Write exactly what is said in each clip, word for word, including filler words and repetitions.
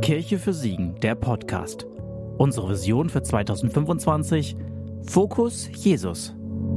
Kirche für Siegen, der Podcast. Unsere Vision für zwanzig fünfundzwanzig: Fokus Jesus.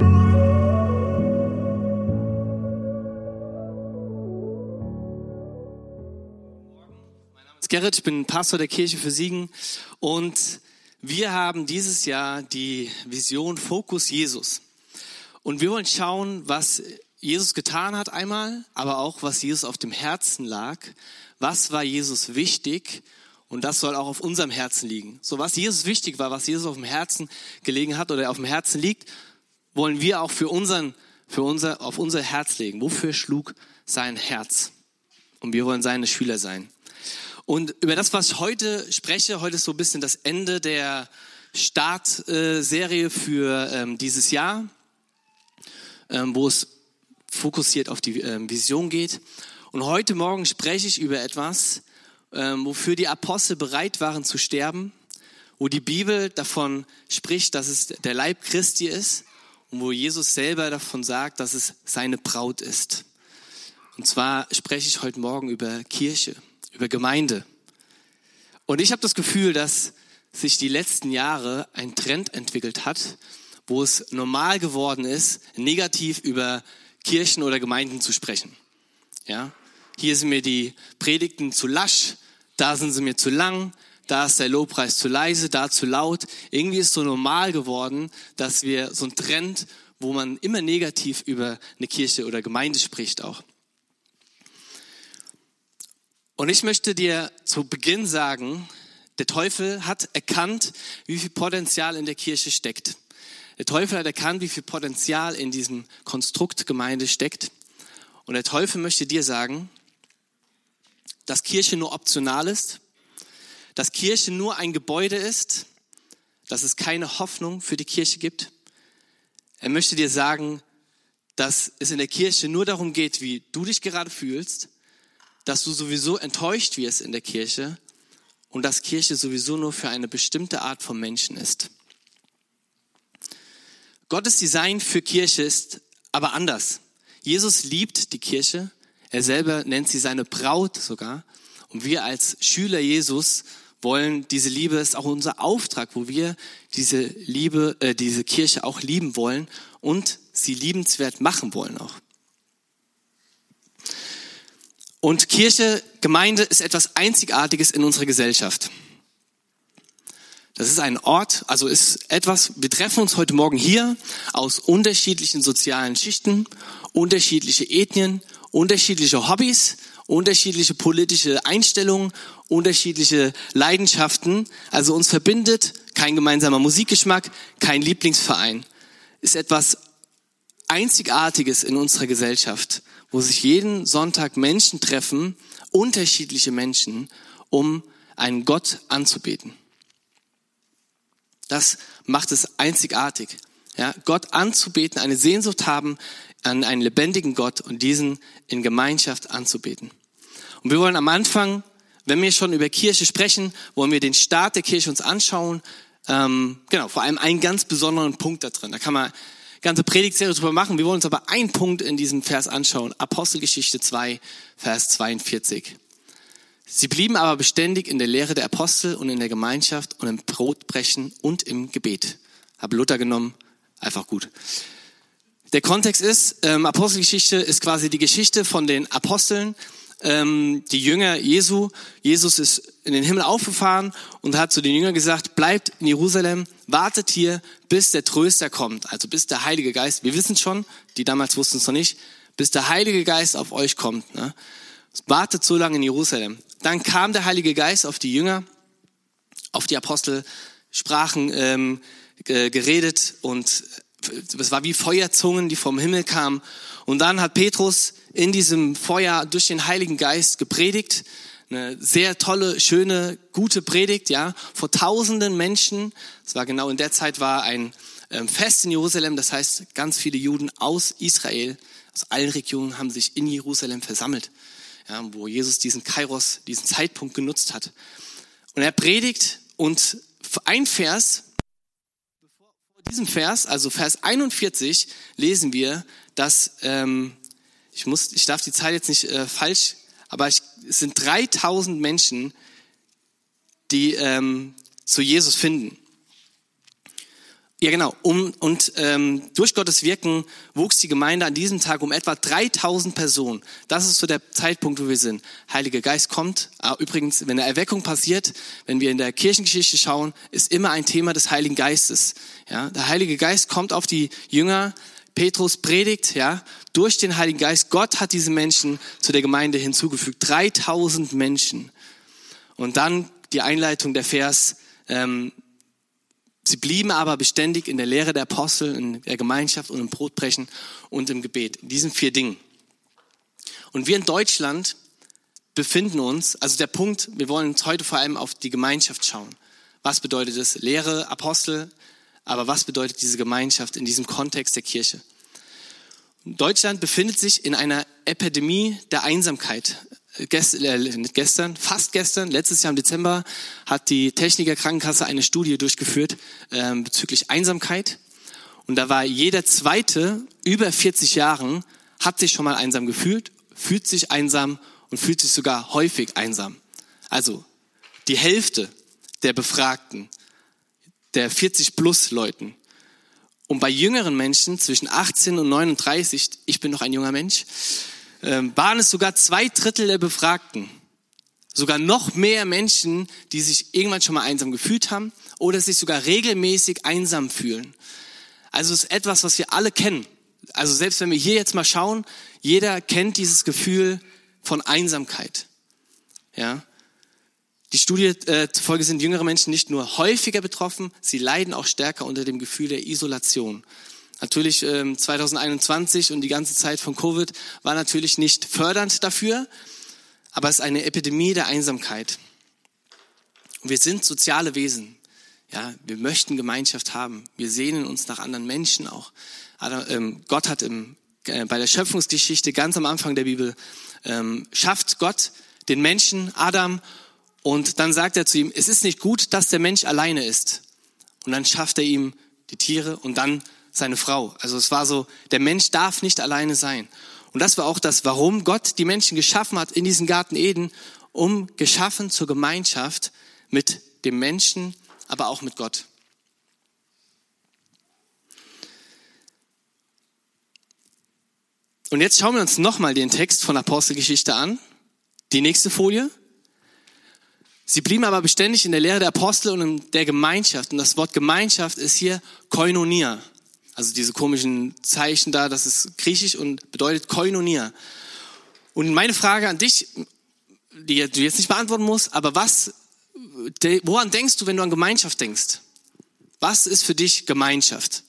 Ich bin Gerrit, ich bin Pastor der Kirche für Siegen und wir haben dieses Jahr die Vision Fokus Jesus. Und wir wollen schauen, was Jesus getan hat einmal, aber auch was Jesus auf dem Herzen lag. Was war Jesus wichtig? Und das soll auch auf unserem Herzen liegen. So, was Jesus wichtig war, was Jesus auf dem Herzen gelegen hat oder auf dem Herzen liegt, wollen wir auch für unseren, für unser, auf unser Herz legen. Wofür schlug sein Herz? Und wir wollen seine Schüler sein. Und über das, was ich heute spreche, heute ist so ein bisschen das Ende der Startserie für ähm, dieses Jahr, ähm, wo es fokussiert auf die ähm, Vision geht. Und heute Morgen spreche ich über etwas, ähm, wofür die Apostel bereit waren zu sterben, wo die Bibel davon spricht, dass es der Leib Christi ist und wo Jesus selber davon sagt, dass es seine Braut ist. Und zwar spreche ich heute Morgen über Kirche, über Gemeinde. Und ich habe das Gefühl, dass sich die letzten Jahre ein Trend entwickelt hat, wo es normal geworden ist, negativ über Kirchen oder Gemeinden zu sprechen. Ja? Hier sind mir die Predigten zu lasch, da sind sie mir zu lang, da ist der Lobpreis zu leise, da zu laut. Irgendwie ist so normal geworden, dass wir so ein Trend, wo man immer negativ über eine Kirche oder Gemeinde spricht auch. Und ich möchte dir zu Beginn sagen, der Teufel hat erkannt, wie viel Potenzial in der Kirche steckt. Der Teufel hat erkannt, wie viel Potenzial in diesem Konstrukt Gemeinde steckt. Und der Teufel möchte dir sagen, dass Kirche nur optional ist, dass Kirche nur ein Gebäude ist, dass es keine Hoffnung für die Kirche gibt. Er möchte dir sagen, dass es in der Kirche nur darum geht, wie du dich gerade fühlst, dass du sowieso enttäuscht wirst in der Kirche und dass Kirche sowieso nur für eine bestimmte Art von Menschen ist. Gottes Design für Kirche ist aber anders. Jesus liebt die Kirche. Er selber nennt sie seine Braut sogar. Und wir als Schüler Jesus wollen diese Liebe, ist auch unser Auftrag, wo wir diese Liebe, äh, diese Kirche auch lieben wollen und sie liebenswert machen wollen auch. Und Kirche, Gemeinde ist etwas Einzigartiges in unserer Gesellschaft. Das ist ein Ort, also ist etwas, wir treffen uns heute Morgen hier aus unterschiedlichen sozialen Schichten, unterschiedliche Ethnien, unterschiedliche Hobbys, unterschiedliche politische Einstellungen, unterschiedliche Leidenschaften. Also uns verbindet kein gemeinsamer Musikgeschmack, kein Lieblingsverein. Ist etwas Einzigartiges in unserer Gesellschaft, wo sich jeden Sonntag Menschen treffen, unterschiedliche Menschen, um einen Gott anzubeten. Das macht es einzigartig. Ja, Gott anzubeten, eine Sehnsucht haben an einen lebendigen Gott und diesen in Gemeinschaft anzubeten. Und wir wollen am Anfang, wenn wir schon über Kirche sprechen, wollen wir den Start der Kirche uns anschauen. Ähm, genau, vor allem einen ganz besonderen Punkt da drin. Da kann man ganze Predigtserie drüber machen. Wir wollen uns aber einen Punkt in diesem Vers anschauen. Apostelgeschichte zwei, Vers zweiundvierzig. Sie blieben aber beständig in der Lehre der Apostel und in der Gemeinschaft und im Brotbrechen und im Gebet. Habe Luther genommen, einfach gut. Der Kontext ist, ähm, Apostelgeschichte ist quasi die Geschichte von den Aposteln, ähm, die Jünger Jesu. Jesus ist in den Himmel aufgefahren und hat zu den Jüngern gesagt, bleibt in Jerusalem, wartet hier, bis der Tröster kommt, also bis der Heilige Geist, wir wissen schon, die damals wussten es noch nicht, bis der Heilige Geist auf euch kommt. Ne? Wartet so lange in Jerusalem. Dann kam der Heilige Geist auf die Jünger, auf die Apostel, sprachen, ähm, geredet und es war wie Feuerzungen, die vom Himmel kamen. Und dann hat Petrus in diesem Feuer durch den Heiligen Geist gepredigt. Eine sehr tolle, schöne, gute Predigt, ja, vor tausenden Menschen. Es war genau in der Zeit war ein ähm, Fest in Jerusalem. Das heißt, ganz viele Juden aus Israel, aus allen Regionen haben sich in Jerusalem versammelt. Ja, wo Jesus diesen Kairos, diesen Zeitpunkt genutzt hat. Und er predigt und ein Vers, vor diesem Vers, also Vers einundvierzig, lesen wir, dass, ähm, ich muss, ich darf die Zahl jetzt nicht äh, falsch, aber ich, es sind dreitausend Menschen die ähm, zu Jesus finden. Ja, genau. Um, und ähm, durch Gottes Wirken wuchs die Gemeinde an diesem Tag um etwa dreitausend Personen. Das ist so der Zeitpunkt, wo wir sind. Heiliger Geist kommt. Übrigens, wenn eine Erweckung passiert, wenn wir in der Kirchengeschichte schauen, ist immer ein Thema des Heiligen Geistes. Ja, der Heilige Geist kommt auf die Jünger. Petrus predigt, ja, durch den Heiligen Geist. Gott hat diese Menschen zu der Gemeinde hinzugefügt. dreitausend Menschen. Und dann die Einleitung der Vers, ähm, sie blieben aber beständig in der Lehre der Apostel, in der Gemeinschaft und im Brotbrechen und im Gebet. In diesen vier Dingen. Und wir in Deutschland befinden uns, also der Punkt, wir wollen uns heute vor allem auf die Gemeinschaft schauen. Was bedeutet es? Lehre, Apostel, aber was bedeutet diese Gemeinschaft in diesem Kontext der Kirche? Deutschland befindet sich in einer Epidemie der Einsamkeit. Gest, äh, nicht gestern, fast gestern, letztes Jahr im Dezember hat die Techniker Krankenkasse eine Studie durchgeführt äh, bezüglich Einsamkeit. Und da war jeder Zweite über vierzig Jahren, hat sich schon mal einsam gefühlt, fühlt sich einsam und fühlt sich sogar häufig einsam. Also die Hälfte der Befragten, der vierzig plus Leuten. Und bei jüngeren Menschen zwischen achtzehn und neununddreißig, ich bin noch ein junger Mensch, waren es sogar zwei Drittel der Befragten. Sogar noch mehr Menschen, die sich irgendwann schon mal einsam gefühlt haben oder sich sogar regelmäßig einsam fühlen. Also es ist etwas, was wir alle kennen. Also selbst wenn wir hier jetzt mal schauen, jeder kennt dieses Gefühl von Einsamkeit. Ja. Die Studie äh, zufolge sind jüngere Menschen nicht nur häufiger betroffen, sie leiden auch stärker unter dem Gefühl der Isolation. Natürlich ähm, zwanzig einundzwanzig und die ganze Zeit von Covid war natürlich nicht fördernd dafür, aber es ist eine Epidemie der Einsamkeit. Und wir sind soziale Wesen. Ja, wir möchten Gemeinschaft haben. Wir sehnen uns nach anderen Menschen auch. Also, ähm, Gott hat im, äh, bei der Schöpfungsgeschichte ganz am Anfang der Bibel ähm, schafft Gott den Menschen, Adam, und dann sagt er zu ihm, es ist nicht gut, dass der Mensch alleine ist. Und dann schafft er ihm die Tiere und dann seine Frau. Also es war so, der Mensch darf nicht alleine sein. Und das war auch das, warum Gott die Menschen geschaffen hat in diesen Garten Eden, um geschaffen zur Gemeinschaft mit dem Menschen, aber auch mit Gott. Und jetzt schauen wir uns nochmal den Text von Apostelgeschichte an. Die nächste Folie. Sie blieben aber beständig in der Lehre der Apostel und in der Gemeinschaft. Und das Wort Gemeinschaft ist hier Koinonia. Also diese komischen Zeichen da, das ist griechisch und bedeutet Koinonia. Und meine Frage an dich, die du jetzt nicht beantworten musst, aber was, woran denkst du, wenn du an Gemeinschaft denkst? Was ist für dich Gemeinschaft?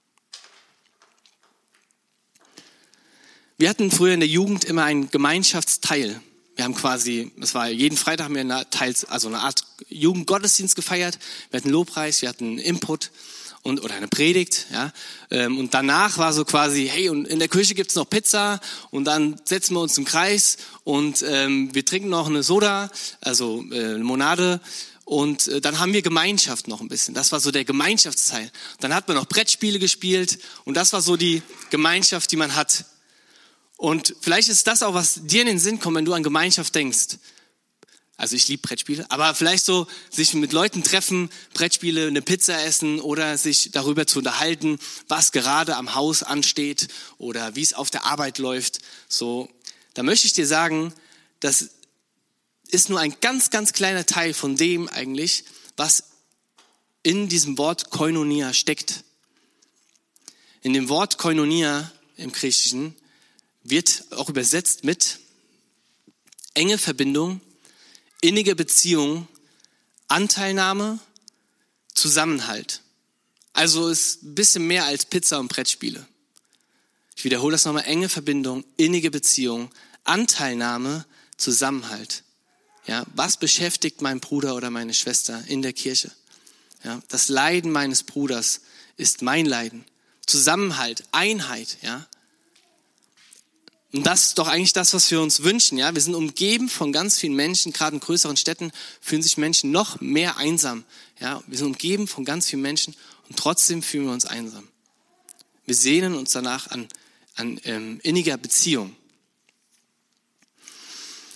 Wir hatten früher in der Jugend immer einen Gemeinschaftsteil. Wir haben quasi, das war jeden Freitag haben wir eine, teils, also eine Art Jugendgottesdienst gefeiert. Wir hatten Lobpreis, wir hatten Input und oder eine Predigt, ja. Und danach war so quasi, hey, und in der Küche gibt's noch Pizza und dann setzen wir uns im Kreis und ähm, wir trinken noch eine Soda, also äh, Limonade. Und äh, dann haben wir Gemeinschaft noch ein bisschen. Das war so der Gemeinschaftsteil. Dann hat man noch Brettspiele gespielt und das war so die Gemeinschaft, die man hat. Und vielleicht ist das auch, was dir in den Sinn kommt, wenn du an Gemeinschaft denkst. Also ich liebe Brettspiele, aber vielleicht so sich mit Leuten treffen, Brettspiele, eine Pizza essen oder sich darüber zu unterhalten, was gerade am Haus ansteht oder wie es auf der Arbeit läuft. So, da möchte ich dir sagen, das ist nur ein ganz, ganz kleiner Teil von dem eigentlich, was in diesem Wort Koinonia steckt. In dem Wort Koinonia im Griechischen wird auch übersetzt mit enge Verbindung, innige Beziehung, Anteilnahme, Zusammenhalt. Also ist ein bisschen mehr als Pizza und Brettspiele. Ich wiederhole das nochmal, enge Verbindung, innige Beziehung, Anteilnahme, Zusammenhalt. Ja, was beschäftigt mein Bruder oder meine Schwester in der Kirche? Ja, das Leiden meines Bruders ist mein Leiden. Zusammenhalt, Einheit, ja. Und das ist doch eigentlich das, was wir uns wünschen. Ja, wir sind umgeben von ganz vielen Menschen, gerade in größeren Städten fühlen sich Menschen noch mehr einsam. Ja, wir sind umgeben von ganz vielen Menschen und trotzdem fühlen wir uns einsam. Wir sehnen uns danach an, an ähm, inniger Beziehung.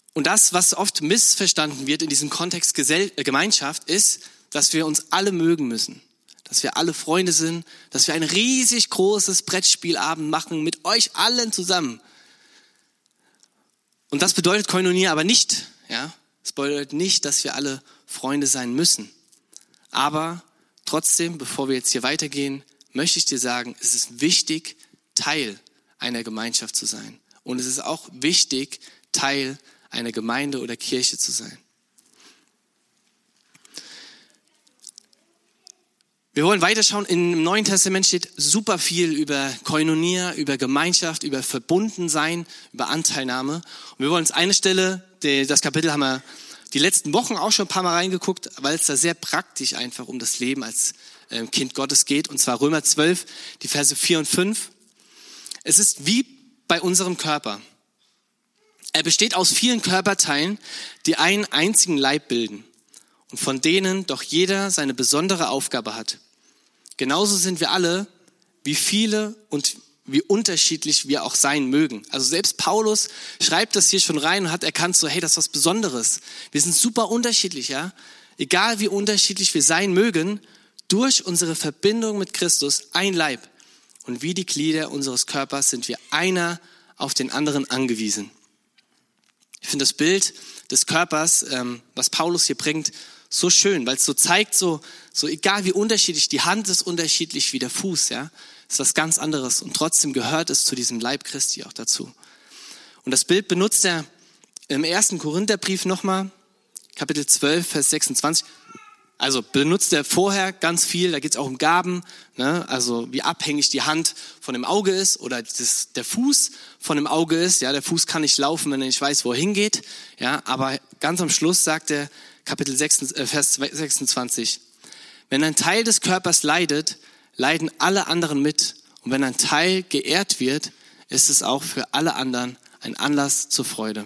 Und das, was oft missverstanden wird in diesem Kontext Gesell- äh, Gemeinschaft, ist, dass wir uns alle mögen müssen. Dass wir alle Freunde sind, dass wir ein riesig großes Brettspielabend machen mit euch allen zusammen. Und das bedeutet Koinonia aber nicht, ja. Es bedeutet nicht, dass wir alle Freunde sein müssen. Aber trotzdem, bevor wir jetzt hier weitergehen, möchte ich dir sagen, es ist wichtig, Teil einer Gemeinschaft zu sein. Und es ist auch wichtig, Teil einer Gemeinde oder Kirche zu sein. Wir wollen weiterschauen. Im Neuen Testament steht super viel über Koinonia, über Gemeinschaft, über Verbundensein, über Anteilnahme. Und wir wollen uns eine Stelle, das Kapitel haben wir die letzten Wochen auch schon ein paar Mal reingeguckt, weil es da sehr praktisch einfach um das Leben als Kind Gottes geht. Und zwar Römer zwölf, die Verse vier und fünf. Es ist wie bei unserem Körper. Er besteht aus vielen Körperteilen, die einen einzigen Leib bilden und von denen doch jeder seine besondere Aufgabe hat. Genauso sind wir alle, wie viele und wie unterschiedlich wir auch sein mögen. Also selbst Paulus schreibt das hier schon rein und hat erkannt, so hey, das ist was Besonderes. Wir sind super unterschiedlich, ja. Egal wie unterschiedlich wir sein mögen, durch unsere Verbindung mit Christus ein Leib. Und wie die Glieder unseres Körpers sind wir einer auf den anderen angewiesen. Ich finde das Bild des Körpers, ähm, was Paulus hier bringt, so schön, weil es so zeigt, so, so egal wie unterschiedlich, die Hand ist unterschiedlich wie der Fuß, ja, ist was ganz anderes und trotzdem gehört es zu diesem Leib Christi auch dazu. Und das Bild benutzt er im ersten Korintherbrief nochmal, Kapitel zwölf, Vers sechsundzwanzig. Also benutzt er vorher ganz viel, da geht es auch um Gaben, ne? Also wie abhängig die Hand von dem Auge ist oder das, der Fuß von dem Auge ist. Ja, der Fuß kann nicht laufen, wenn er nicht weiß, wo er hingeht. Ja, aber ganz am Schluss sagt er, Kapitel sechs, äh, Vers sechsundzwanzig, wenn ein Teil des Körpers leidet, leiden alle anderen mit. Und wenn ein Teil geehrt wird, ist es auch für alle anderen ein Anlass zur Freude.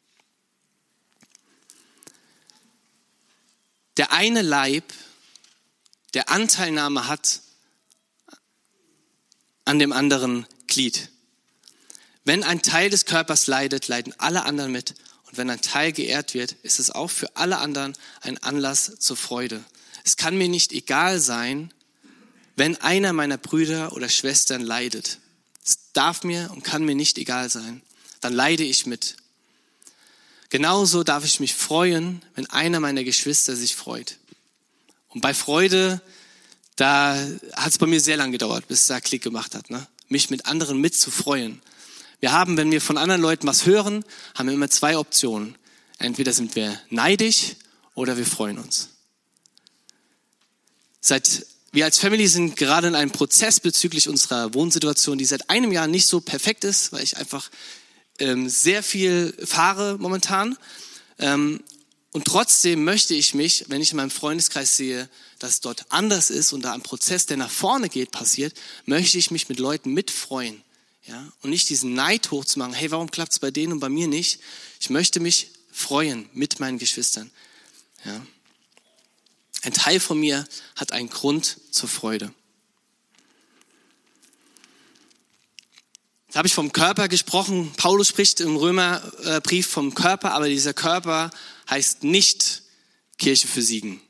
Der eine Leib, der Anteilnahme hat an dem anderen Glied. Wenn ein Teil des Körpers leidet, leiden alle anderen mit. Und wenn ein Teil geehrt wird, ist es auch für alle anderen ein Anlass zur Freude. Es kann mir nicht egal sein, wenn einer meiner Brüder oder Schwestern leidet. Es darf mir und kann mir nicht egal sein. Dann leide ich mit. Genauso darf ich mich freuen, wenn einer meiner Geschwister sich freut. Und bei Freude, da hat es bei mir sehr lange gedauert, bis es da Klick gemacht hat, ne? Mich mit anderen mitzufreuen. Wir haben, wenn wir von anderen Leuten was hören, haben wir immer zwei Optionen. Entweder sind wir neidisch oder wir freuen uns. Seit wir als Family sind gerade in einem Prozess bezüglich unserer Wohnsituation, die seit einem Jahr nicht so perfekt ist, weil ich einfach ähm, sehr viel fahre momentan. Ähm, und trotzdem möchte ich mich, wenn ich in meinem Freundeskreis sehe, dass es dort anders ist und da ein Prozess, der nach vorne geht, passiert, möchte ich mich mit Leuten mitfreuen. Ja? Und nicht diesen Neid hochzumachen, hey, warum klappt es bei denen und bei mir nicht? Ich möchte mich freuen mit meinen Geschwistern. Ja? Ein Teil von mir hat einen Grund zur Freude. Da habe ich vom Körper gesprochen. Paulus spricht im Römerbrief vom Körper, aber dieser Körper heißt nicht Kirche für Siegen.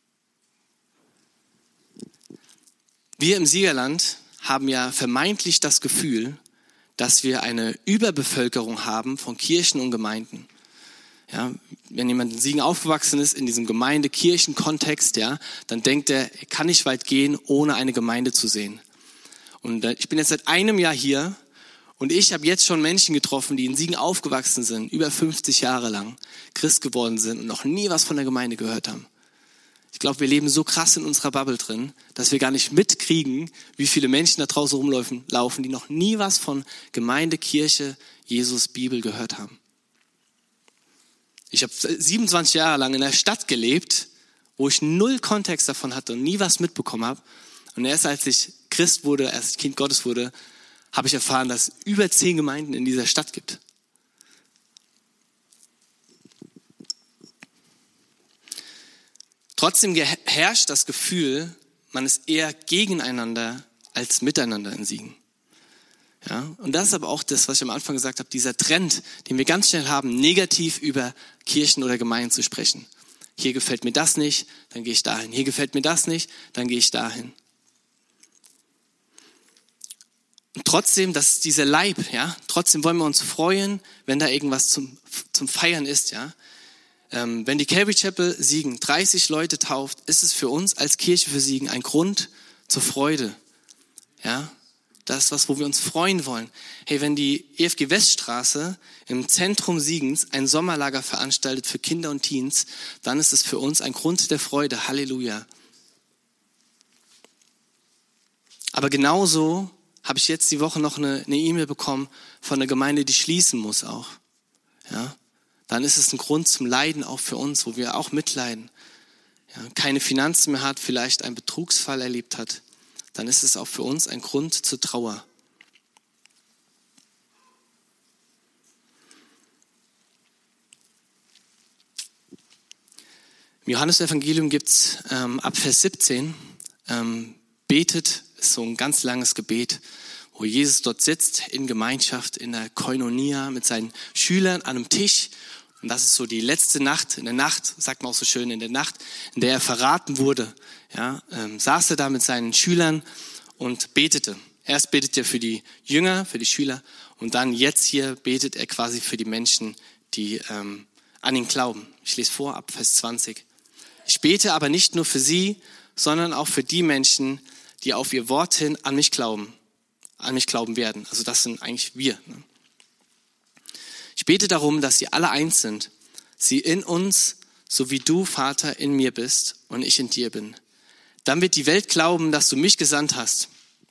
Wir im Siegerland haben ja vermeintlich das Gefühl, dass wir eine Überbevölkerung haben von Kirchen und Gemeinden. Ja, wenn jemand in Siegen aufgewachsen ist, in diesem Gemeinde-Kirchen-Kontext, ja, dann denkt er, er kann nicht weit gehen, ohne eine Gemeinde zu sehen. Und ich bin jetzt seit einem Jahr hier und ich habe jetzt schon Menschen getroffen, die in Siegen aufgewachsen sind, über fünfzig Jahre lang Christ geworden sind und noch nie was von der Gemeinde gehört haben. Ich glaube, wir leben so krass in unserer Bubble drin, dass wir gar nicht mitkriegen, wie viele Menschen da draußen rumlaufen, laufen, die noch nie was von Gemeinde, Kirche, Jesus, Bibel gehört haben. Ich habe siebenundzwanzig Jahre lang in einer Stadt gelebt, wo ich null Kontext davon hatte und nie was mitbekommen habe. Und erst als ich Christ wurde, als ich Kind Gottes wurde, habe ich erfahren, dass es über zehn Gemeinden in dieser Stadt gibt. Trotzdem herrscht das Gefühl, man ist eher gegeneinander als miteinander in Siegen. Ja, und das ist aber auch das, was ich am Anfang gesagt habe, dieser Trend, den wir ganz schnell haben, negativ über Kirchen oder Gemeinden zu sprechen. Hier gefällt mir das nicht, dann gehe ich dahin. Hier gefällt mir das nicht, dann gehe ich dahin. Und trotzdem, das ist dieser Leib, ja, trotzdem wollen wir uns freuen, wenn da irgendwas zum, zum Feiern ist, ja. Ähm, wenn die Calvary Chapel Siegen dreißig Leute tauft, ist es für uns als Kirche für Siegen ein Grund zur Freude, ja. Das ist was, wo wir uns freuen wollen. Hey, wenn die E F G Weststraße im Zentrum Siegens ein Sommerlager veranstaltet für Kinder und Teens, dann ist es für uns ein Grund der Freude. Halleluja. Aber genauso habe ich jetzt die Woche noch eine eine E-Mail bekommen von einer Gemeinde, die schließen muss auch. Ja, dann ist es ein Grund zum Leiden auch für uns, wo wir auch mitleiden. Ja, keine Finanzen mehr hat, vielleicht einen Betrugsfall erlebt hat. Dann ist es auch für uns ein Grund zur Trauer. Im Johannesevangelium gibt es ähm, ab Vers siebzehn, ähm, betet, ist so ein ganz langes Gebet, wo Jesus dort sitzt in Gemeinschaft, in der Koinonia mit seinen Schülern an einem Tisch. Und das ist so die letzte Nacht, in der Nacht, sagt man auch so schön, in der Nacht, in der er verraten wurde, ja, ähm, saß er da mit seinen Schülern und betete. Erst betet er für die Jünger, für die Schüler und dann jetzt hier betet er quasi für die Menschen, die ähm, an ihn glauben. Ich lese vor ab Vers zwanzig. Ich bete aber nicht nur für sie, sondern auch für die Menschen, die auf ihr Wort hin an mich glauben, an mich glauben werden. Also das sind eigentlich wir. Ne? Ich bete darum, dass sie alle eins sind, sie in uns, so wie du, Vater, in mir bist und ich in dir bin. Dann wird die Welt glauben, dass du mich gesandt hast.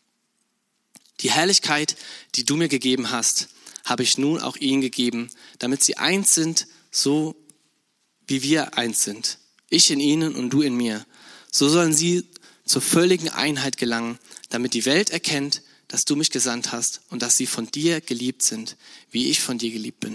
Die Herrlichkeit, die du mir gegeben hast, habe ich nun auch ihnen gegeben, damit sie eins sind, so wie wir eins sind. Ich in ihnen und du in mir. So sollen sie zur völligen Einheit gelangen, damit die Welt erkennt, dass du mich gesandt hast und dass sie von dir geliebt sind, wie ich von dir geliebt bin.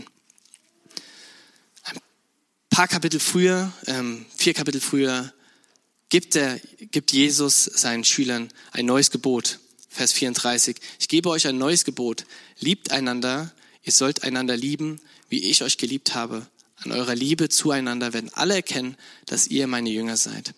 Ein paar Kapitel früher, ähm, vier Kapitel früher, gibt, der, gibt Jesus seinen Schülern ein neues Gebot. Vers vierunddreißig. Ich gebe euch ein neues Gebot. Liebt einander, ihr sollt einander lieben, wie ich euch geliebt habe. An eurer Liebe zueinander werden alle erkennen, dass ihr meine Jünger seid.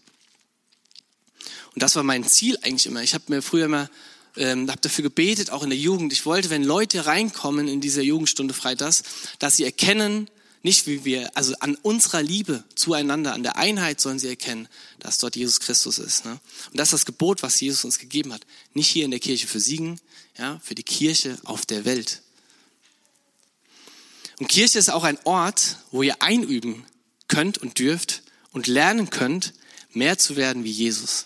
Und das war mein Ziel eigentlich immer. Ich habe mir früher immer Ähm, habe dafür gebetet, auch in der Jugend. Ich wollte, wenn Leute reinkommen in dieser Jugendstunde Freitags, dass sie erkennen, nicht wie wir, also an unserer Liebe zueinander, an der Einheit sollen sie erkennen, dass dort Jesus Christus ist. Ne? Und das ist das Gebot, was Jesus uns gegeben hat. Nicht hier in der Kirche für Siegen, ja, für die Kirche auf der Welt. Und Kirche ist auch ein Ort, wo ihr einüben könnt und dürft und lernen könnt, mehr zu werden wie Jesus.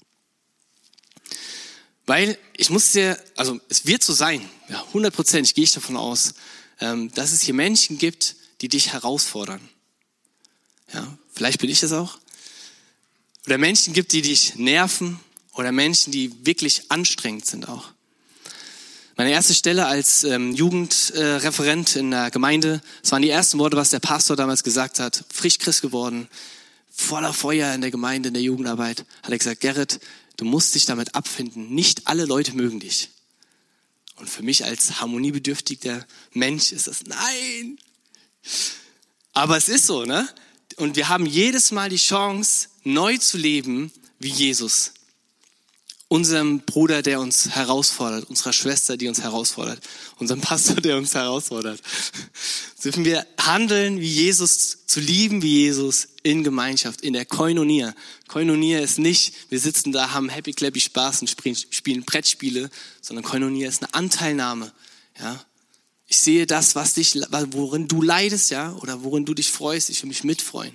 Weil ich muss dir, also es wird so sein, ja, hundertprozentig gehe ich davon aus, ähm, dass es hier Menschen gibt, die dich herausfordern. Ja, vielleicht bin ich das auch. Oder Menschen gibt, die dich nerven oder Menschen, die wirklich anstrengend sind auch. Meine erste Stelle als ähm, Jugendreferent äh, in der Gemeinde, das waren die ersten Worte, was der Pastor damals gesagt hat, frisch Christ geworden, voller Feuer in der Gemeinde, in der Jugendarbeit, hat er gesagt, Gerrit, du musst dich damit abfinden. Nicht alle Leute mögen dich. Und für mich als harmoniebedürftiger Mensch ist das, nein. Aber es ist so, ne? Und wir haben jedes Mal die Chance, neu zu leben wie Jesus. Unserem Bruder, der uns herausfordert, unserer Schwester, die uns herausfordert, unserem Pastor, der uns herausfordert. Dürfen wir handeln wie Jesus, zu lieben wie Jesus in Gemeinschaft, in der Koinonia. Koinonia ist nicht, wir sitzen da, haben happy clappy Spaß und spielen, spielen Brettspiele, sondern Koinonia ist eine Anteilnahme. Ja, ich sehe das, was dich, worin du leidest, ja, oder worin du dich freust. Ich will mich mitfreuen.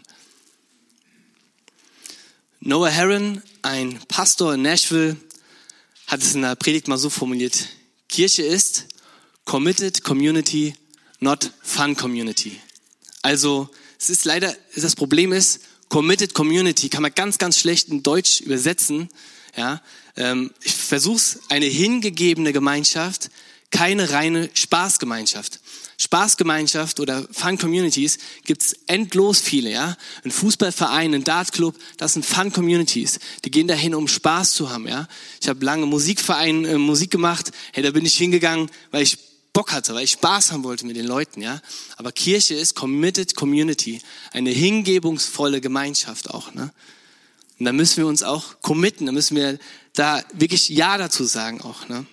Noah Herron, ein Pastor in Nashville, hat es in der Predigt mal so formuliert: Kirche ist committed community, not fun community. Also es ist leider, das Problem ist, committed community kann man ganz, ganz schlecht in Deutsch übersetzen. Ja, ähm, ich versuche es, eine hingegebene Gemeinschaft, keine reine Spaßgemeinschaft. Spaßgemeinschaft oder Fun-Communities gibt's endlos viele, ja. Ein Fußballverein, ein Dartclub, das sind Fun-Communities. Die gehen dahin, um Spaß zu haben, ja. Ich habe lange Musikverein äh, Musik gemacht. Hey, da bin ich hingegangen, weil ich Bock hatte, weil ich Spaß haben wollte mit den Leuten, ja. Aber Kirche ist committed community, eine hingebungsvolle Gemeinschaft auch, ne. Und da müssen wir uns auch committen, da müssen wir da wirklich Ja dazu sagen auch, ne.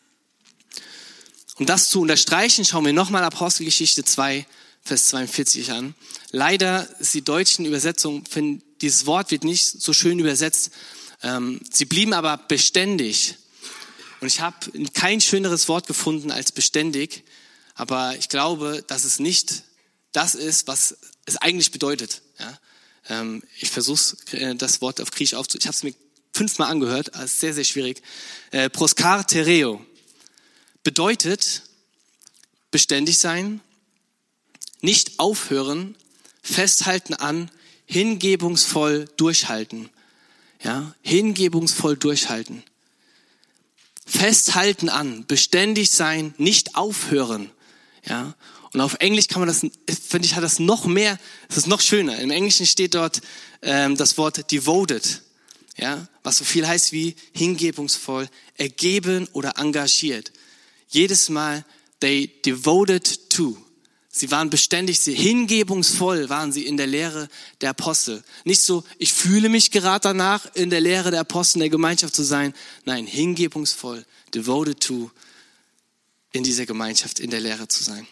Um das zu unterstreichen, schauen wir nochmal Apostelgeschichte zwei, Vers zweiundvierzig an. Leider ist die deutschen Übersetzung, finden, dieses Wort wird nicht so schön übersetzt. Ähm, sie blieben aber beständig. Und ich habe kein schöneres Wort gefunden als beständig. Aber ich glaube, dass es nicht das ist, was es eigentlich bedeutet. Ja? Ähm, ich versuche das Wort auf Griechisch aufzunehmen. Ich habe es mir fünfmal angehört, also sehr, sehr schwierig. Äh, proskartereo. Bedeutet beständig sein, nicht aufhören, festhalten an, hingebungsvoll durchhalten. Ja, hingebungsvoll durchhalten. Festhalten an, beständig sein, nicht aufhören. Ja, und auf Englisch kann man das, finde ich, hat das noch mehr, es ist noch schöner. Im Englischen steht dort ähm, das Wort devoted. Ja, was so viel heißt wie hingebungsvoll, ergeben oder engagiert. Jedes Mal, they devoted to. Sie waren beständig, sie hingebungsvoll waren sie in der Lehre der Apostel. Nicht so, ich fühle mich gerade danach, in der Lehre der Apostel, in der Gemeinschaft zu sein. Nein, hingebungsvoll, devoted to, in dieser Gemeinschaft, in der Lehre zu sein.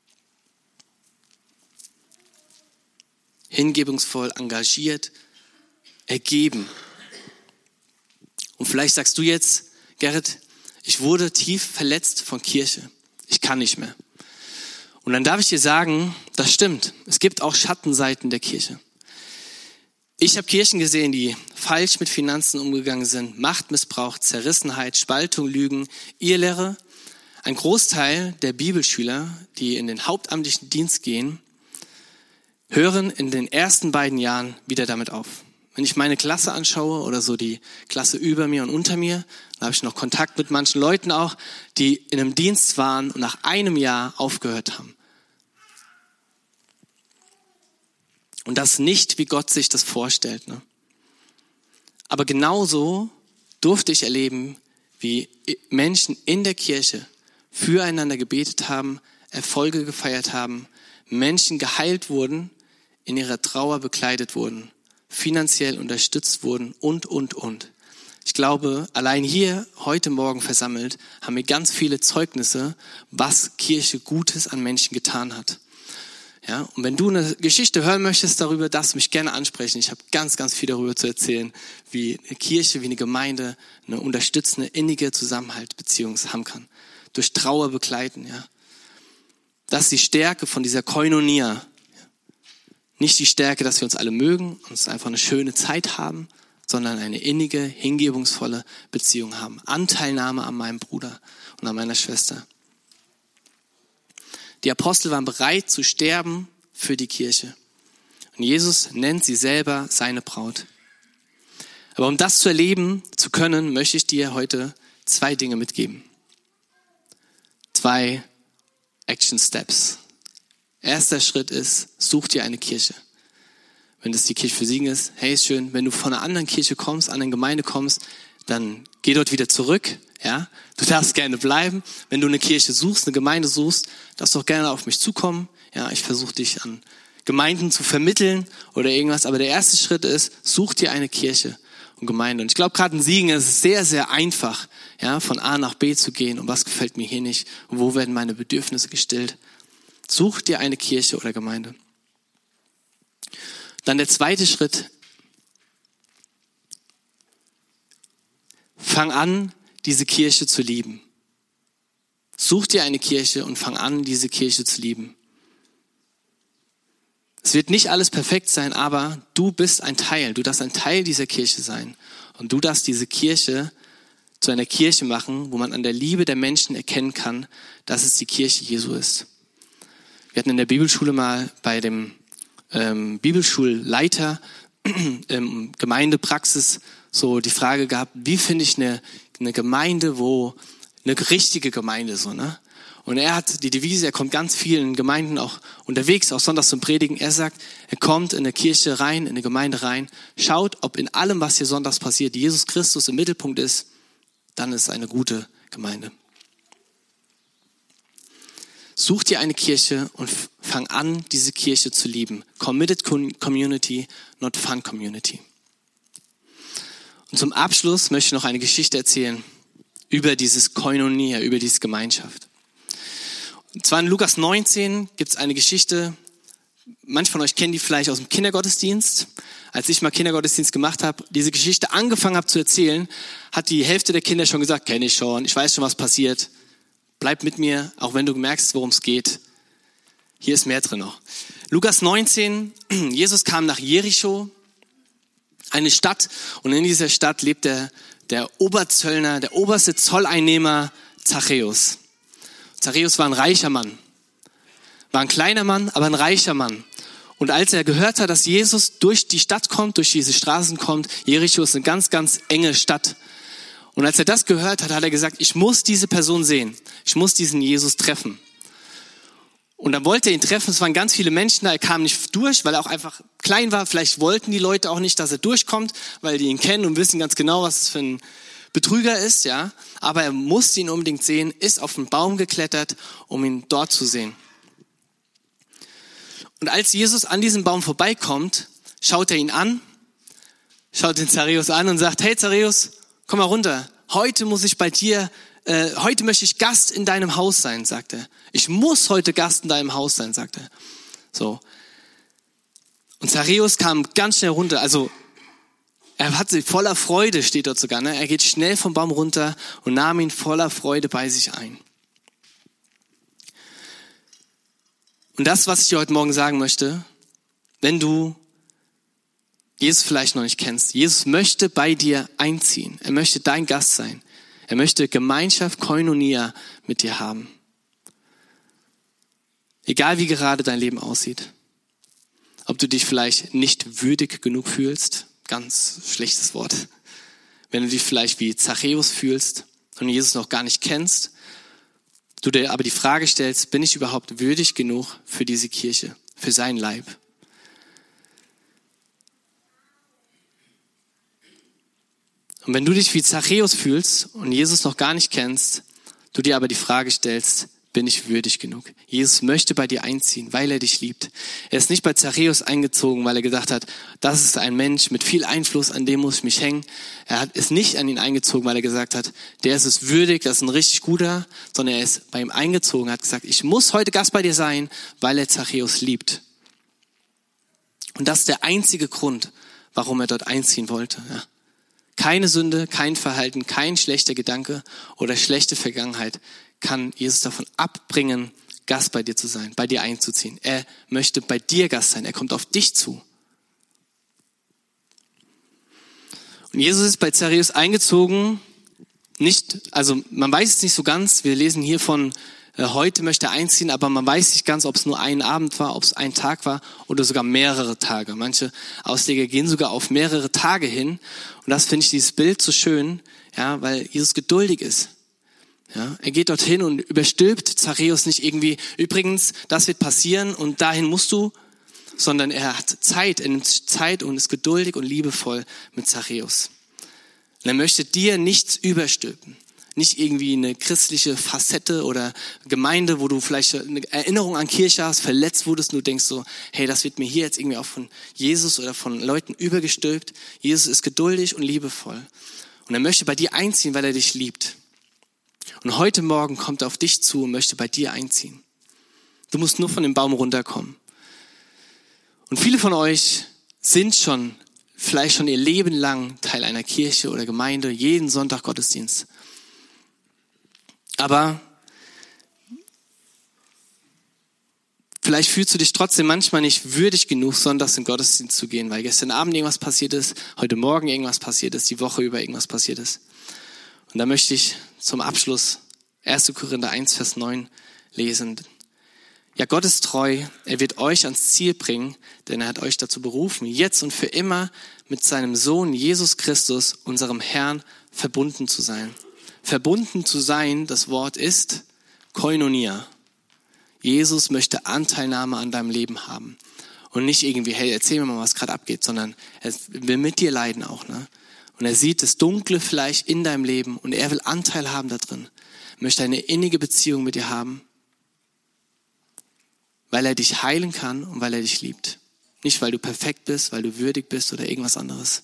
Hingebungsvoll, engagiert, ergeben. Und vielleicht sagst du jetzt, Gerrit, ich wurde tief verletzt von Kirche. Ich kann nicht mehr. Und dann darf ich dir sagen, das stimmt. Es gibt auch Schattenseiten der Kirche. Ich habe Kirchen gesehen, die falsch mit Finanzen umgegangen sind, Machtmissbrauch, Zerrissenheit, Spaltung, Lügen, Irrlehre. Ein Großteil der Bibelschüler, die in den hauptamtlichen Dienst gehen, hören in den ersten beiden Jahren wieder damit auf. Wenn ich meine Klasse anschaue oder so die Klasse über mir und unter mir, da habe ich noch Kontakt mit manchen Leuten auch, die in einem Dienst waren und nach einem Jahr aufgehört haben. Und das nicht, wie Gott sich das vorstellt. Ne? Aber genauso durfte ich erleben, wie Menschen in der Kirche füreinander gebetet haben, Erfolge gefeiert haben, Menschen geheilt wurden, in ihrer Trauer bekleidet wurden, finanziell unterstützt wurden und, und, und. Ich glaube, allein hier, heute Morgen versammelt, haben wir ganz viele Zeugnisse, was Kirche Gutes an Menschen getan hat. Ja, und wenn du eine Geschichte hören möchtest darüber, darfst du mich gerne ansprechen. Ich habe ganz, ganz viel darüber zu erzählen, wie eine Kirche, wie eine Gemeinde eine unterstützende, innige Zusammenhaltsbeziehung haben kann. Durch Trauer begleiten, ja. Das ist die Stärke von dieser Koinonia. Nicht die Stärke, dass wir uns alle mögen, uns einfach eine schöne Zeit haben, sondern eine innige, hingebungsvolle Beziehung haben. Anteilnahme an meinem Bruder und an meiner Schwester. Die Apostel waren bereit zu sterben für die Kirche. Und Jesus nennt sie selber seine Braut. Aber um das zu erleben zu können, möchte ich dir heute zwei Dinge mitgeben. Zwei Action Steps. Erster Schritt ist, such dir eine Kirche. Wenn das die Kirche für Siegen ist, hey, ist schön. Wenn du von einer anderen Kirche kommst, an eine Gemeinde kommst, dann geh dort wieder zurück. Ja, du darfst gerne bleiben. Wenn du eine Kirche suchst, eine Gemeinde suchst, darfst du auch gerne auf mich zukommen. Ja, ich versuche dich an Gemeinden zu vermitteln oder irgendwas. Aber der erste Schritt ist, such dir eine Kirche und Gemeinde. Und ich glaube, gerade in Siegen ist es sehr, sehr einfach, ja, von A nach B zu gehen. Und was gefällt mir hier nicht? Und wo werden meine Bedürfnisse gestillt? Such dir eine Kirche oder Gemeinde. Dann der zweite Schritt. Fang an, diese Kirche zu lieben. Such dir eine Kirche und fang an, diese Kirche zu lieben. Es wird nicht alles perfekt sein, aber du bist ein Teil. Du darfst ein Teil dieser Kirche sein. Und du darfst diese Kirche zu einer Kirche machen, wo man an der Liebe der Menschen erkennen kann, dass es die Kirche Jesu ist. Wir hatten in der Bibelschule mal bei dem ähm, Bibelschulleiter ähm, Gemeindepraxis so die Frage gehabt, wie finde ich eine, eine Gemeinde, wo eine richtige Gemeinde so, ne? Und er hat die Devise, er kommt ganz vielen Gemeinden auch unterwegs, auch sonntags zum Predigen. Er sagt, er kommt in eine Kirche rein, in eine Gemeinde rein, schaut, ob in allem, was hier sonntags passiert, Jesus Christus im Mittelpunkt ist, dann ist es eine gute Gemeinde. Such dir eine Kirche und fang an, diese Kirche zu lieben. Committed Community, not Fun Community. Und zum Abschluss möchte ich noch eine Geschichte erzählen über dieses Koinonia, über diese Gemeinschaft. Und zwar in Lukas neunzehn gibt es eine Geschichte, manche von euch kennen die vielleicht aus dem Kindergottesdienst. Als ich mal Kindergottesdienst gemacht habe, diese Geschichte angefangen habe zu erzählen, hat die Hälfte der Kinder schon gesagt, kenne ich schon, ich weiß schon, was passiert. Bleib mit mir, auch wenn du merkst, worum es geht. Hier ist mehr drin noch. Lukas neunzehn, Jesus kam nach Jericho, eine Stadt, und in dieser Stadt lebt der, der Oberzöllner, der oberste Zolleinnehmer Zachäus. Zachäus war ein reicher Mann. War ein kleiner Mann, aber ein reicher Mann. Und als er gehört hat, dass Jesus durch die Stadt kommt, durch diese Straßen kommt, Jericho ist eine ganz, ganz enge Stadt. Und als er das gehört hat, hat er gesagt, ich muss diese Person sehen. Ich muss diesen Jesus treffen. Und dann wollte er ihn treffen. Es waren ganz viele Menschen da. Er kam nicht durch, weil er auch einfach klein war. Vielleicht wollten die Leute auch nicht, dass er durchkommt, weil die ihn kennen und wissen ganz genau, was es für ein Betrüger ist, ja. Aber er musste ihn unbedingt sehen, ist auf den Baum geklettert, um ihn dort zu sehen. Und als Jesus an diesem Baum vorbeikommt, schaut er ihn an, schaut den Zachäus an und sagt, hey Zachäus, komm mal runter. Heute muss ich bei dir, äh, heute möchte ich Gast in deinem Haus sein, sagt er. Ich muss heute Gast in deinem Haus sein, sagt er. So. Und Zachäus kam ganz schnell runter, also er hat sie voller Freude, steht dort sogar. Ne? Er geht schnell vom Baum runter und nahm ihn voller Freude bei sich ein. Und das, was ich dir heute Morgen sagen möchte, wenn du Jesus vielleicht noch nicht kennst, Jesus möchte bei dir einziehen. Er möchte dein Gast sein. Er möchte Gemeinschaft, Koinonia mit dir haben. Egal wie gerade dein Leben aussieht. Ob du dich vielleicht nicht würdig genug fühlst, ganz schlechtes Wort. Wenn du dich vielleicht wie Zachäus fühlst und Jesus noch gar nicht kennst, du dir aber die Frage stellst, bin ich überhaupt würdig genug für diese Kirche, für seinen Leib? Und wenn du dich wie Zachäus fühlst und Jesus noch gar nicht kennst, du dir aber die Frage stellst, bin ich würdig genug? Jesus möchte bei dir einziehen, weil er dich liebt. Er ist nicht bei Zachäus eingezogen, weil er gedacht hat, das ist ein Mensch mit viel Einfluss, an dem muss ich mich hängen. Er hat, ist nicht an ihn eingezogen, weil er gesagt hat, der ist es würdig, das ist ein richtig guter, sondern er ist bei ihm eingezogen, hat gesagt, ich muss heute Gast bei dir sein, weil er Zachäus liebt. Und das ist der einzige Grund, warum er dort einziehen wollte. Ja. Keine Sünde, kein Verhalten, kein schlechter Gedanke oder schlechte Vergangenheit kann Jesus davon abbringen, Gast bei dir zu sein, bei dir einzuziehen. Er möchte bei dir Gast sein, er kommt auf dich zu. Und Jesus ist bei Zachäus eingezogen, nicht, also man weiß es nicht so ganz, wir lesen hier von äh, heute möchte er einziehen, aber man weiß nicht ganz, ob es nur ein Abend war, ob es ein Tag war oder sogar mehrere Tage. Manche Ausleger gehen sogar auf mehrere Tage hin und das finde ich dieses Bild so schön, ja, weil Jesus geduldig ist. Ja, er geht dorthin und überstülpt Zachäus nicht irgendwie, übrigens, das wird passieren und dahin musst du, sondern er hat Zeit, er nimmt Zeit und ist geduldig und liebevoll mit Zachäus. Und er möchte dir nichts überstülpen. Nicht irgendwie eine christliche Facette oder Gemeinde, wo du vielleicht eine Erinnerung an Kirche hast, verletzt wurdest und du denkst so, hey, das wird mir hier jetzt irgendwie auch von Jesus oder von Leuten übergestülpt. Jesus ist geduldig und liebevoll. Und er möchte bei dir einziehen, weil er dich liebt. Und heute Morgen kommt er auf dich zu und möchte bei dir einziehen. Du musst nur von dem Baum runterkommen. Und viele von euch sind schon, vielleicht schon ihr Leben lang Teil einer Kirche oder Gemeinde, jeden Sonntag Gottesdienst. Aber vielleicht fühlst du dich trotzdem manchmal nicht würdig genug, sonntags in den Gottesdienst zu gehen, weil gestern Abend irgendwas passiert ist, heute Morgen irgendwas passiert ist, die Woche über irgendwas passiert ist. Und da möchte ich zum Abschluss erster Korinther eins, Vers neun lesen. Ja, Gott ist treu, er wird euch ans Ziel bringen, denn er hat euch dazu berufen, jetzt und für immer mit seinem Sohn Jesus Christus, unserem Herrn, verbunden zu sein. Verbunden zu sein, das Wort ist Koinonia. Jesus möchte Anteilnahme an deinem Leben haben. Und nicht irgendwie, hey, erzähl mir mal, was gerade abgeht, sondern er will mit dir leiden auch. Ne? Und er sieht das Dunkle vielleicht in deinem Leben und er will Anteil haben da drin. Er möchte eine innige Beziehung mit dir haben, weil er dich heilen kann und weil er dich liebt. Nicht, weil du perfekt bist, weil du würdig bist oder irgendwas anderes.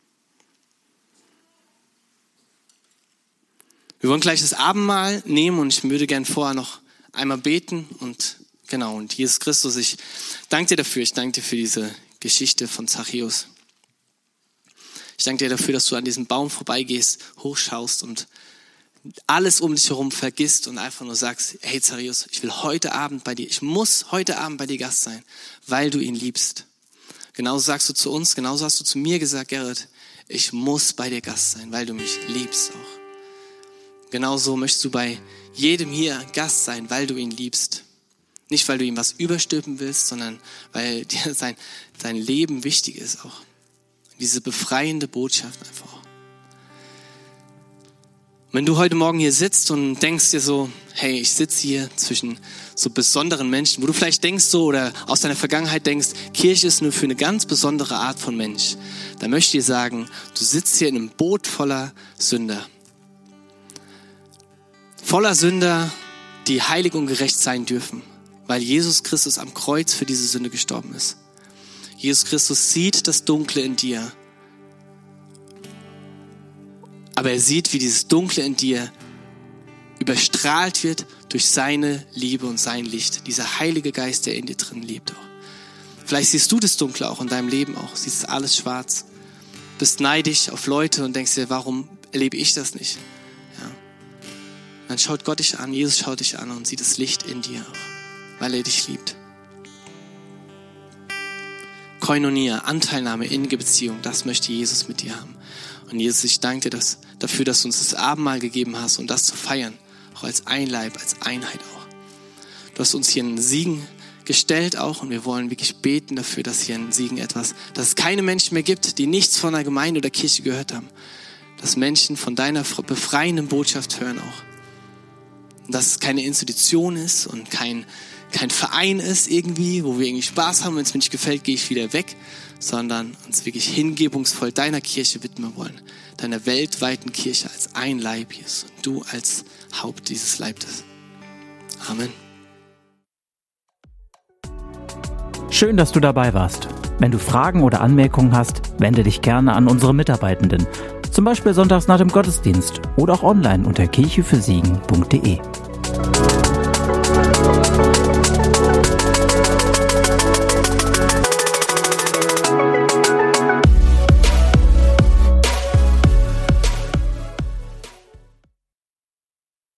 Wir wollen gleich das Abendmahl nehmen und ich würde gerne vorher noch einmal beten und genau, und Jesus Christus, ich danke dir dafür, ich danke dir für diese Geschichte von Zachäus. Ich danke dir dafür, dass du an diesem Baum vorbeigehst, hochschaust und alles um dich herum vergisst und einfach nur sagst, hey Zachäus, ich will heute Abend bei dir, ich muss heute Abend bei dir Gast sein, weil du ihn liebst. Genauso sagst du zu uns, genauso hast du zu mir gesagt, Gerrit, ich muss bei dir Gast sein, weil du mich liebst auch. Genauso möchtest du bei jedem hier Gast sein, weil du ihn liebst. Nicht, weil du ihm was überstülpen willst, sondern weil dir sein, sein Leben wichtig ist auch. Diese befreiende Botschaft einfach auch. Wenn du heute Morgen hier sitzt und denkst dir so, hey, ich sitze hier zwischen so besonderen Menschen, wo du vielleicht denkst so oder aus deiner Vergangenheit denkst, Kirche ist nur für eine ganz besondere Art von Mensch, dann möchte ich dir sagen, du sitzt hier in einem Boot voller Sünder. Voller Sünder, die heilig und gerecht sein dürfen, weil Jesus Christus am Kreuz für diese Sünde gestorben ist. Jesus Christus sieht das Dunkle in dir, aber er sieht, wie dieses Dunkle in dir überstrahlt wird durch seine Liebe und sein Licht. Dieser Heilige Geist, der in dir drin lebt auch. Vielleicht siehst du das Dunkle auch in deinem Leben auch, siehst alles schwarz, bist neidisch auf Leute und denkst dir, warum erlebe ich das nicht? Ja. Dann schaut Gott dich an, Jesus schaut dich an und sieht das Licht in dir auch, weil er dich liebt. Koinonia, Anteilnahme, innige Beziehung, das möchte Jesus mit dir haben. Und Jesus, ich danke dir dass, dafür, dass du uns das Abendmahl gegeben hast und das zu feiern, auch als ein Leib, als Einheit auch. Du hast uns hier einen Siegen gestellt auch und wir wollen wirklich beten dafür, dass hier ein Siegen etwas, dass es keine Menschen mehr gibt, die nichts von der Gemeinde oder Kirche gehört haben. Dass Menschen von deiner befreienden Botschaft hören auch. Und dass es keine Institution ist und kein kein Verein ist irgendwie, wo wir irgendwie Spaß haben, wenn es mir nicht gefällt, gehe ich wieder weg, sondern uns wirklich hingebungsvoll deiner Kirche widmen wollen, deiner weltweiten Kirche als ein Leib, Jesus, und du als Haupt dieses Leibes. Amen. Schön, dass du dabei warst. Wenn du Fragen oder Anmerkungen hast, wende dich gerne an unsere Mitarbeitenden, zum Beispiel sonntags nach dem Gottesdienst oder auch online unter kirche für siegen punkt de.